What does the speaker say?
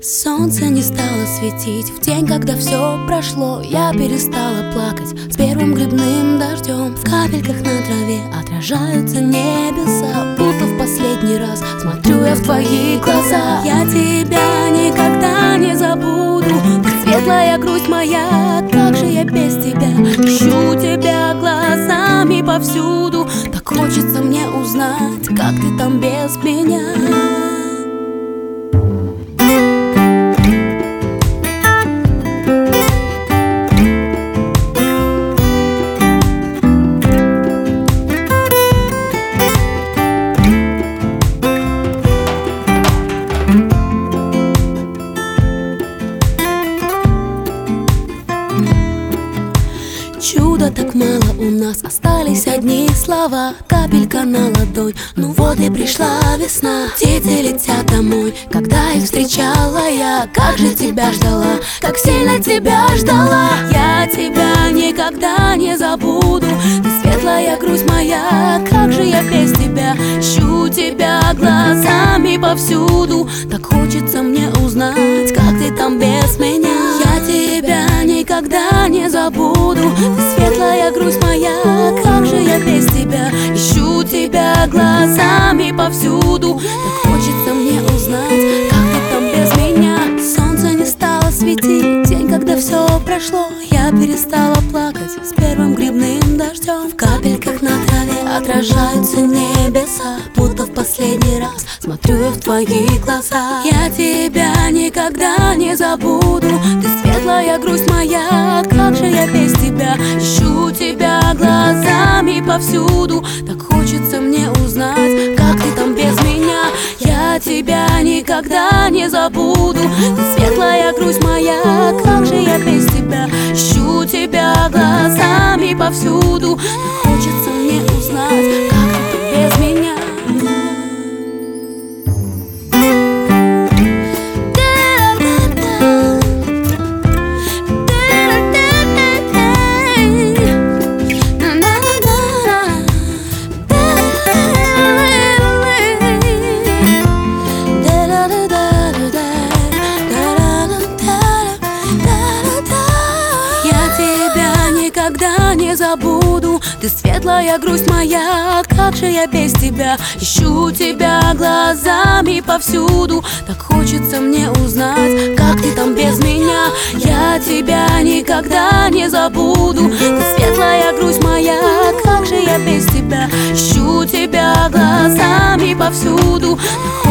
Солнце не стало светить в день, когда все прошло. Я перестала плакать с первым грибным дождем. В капельках на траве отражаются небеса, будто в последний раз смотрю я в твои глаза. Я тебя никогда не забуду, ты светлая грусть моя, как же я без тебя? Ищу тебя глазами повсюду, так хочется мне узнать, как ты там без меня. Чудо так мало у нас, остались одни слова, капелька на ладонь, ну вот и пришла весна. Птицы летят домой, когда их встречала я, как же тебя ждала, как сильно тебя ждала. Я тебя никогда не забуду, ты светлая грусть моя, как же я без тебя? Ищу тебя глазами повсюду, так хочется мне узнать, как ты там без меня. Я тебя никогда не забуду, ты светлая грусть моя, как же я без тебя? Ищу тебя глазами повсюду, так хочется мне узнать, как ты там без меня. Солнце не стало светить, день, когда все прошло. Я перестала плакать с первым грибным дождем. В капельках на траве отражаются небеса, будто в последний раз смотрю я в твои глаза. Я тебя никогда не забуду, ты светлая грусть моя, как же я без тебя? Ищу тебя глазами повсюду, так хочется мне узнать, как ты там без меня. Я тебя никогда не забуду, ты светлая грусть моя, как же я без тебя? Ищу тебя глазами повсюду, так хочется мне узнать, как ты там без меня. Никогда не забуду, ты светлая грусть моя, как же я без тебя? Ищу тебя глазами повсюду, так хочется мне узнать, как ты там без меня. Я тебя никогда не забуду, ты светлая грусть моя, как же я без тебя? Ищу тебя глазами повсюду, так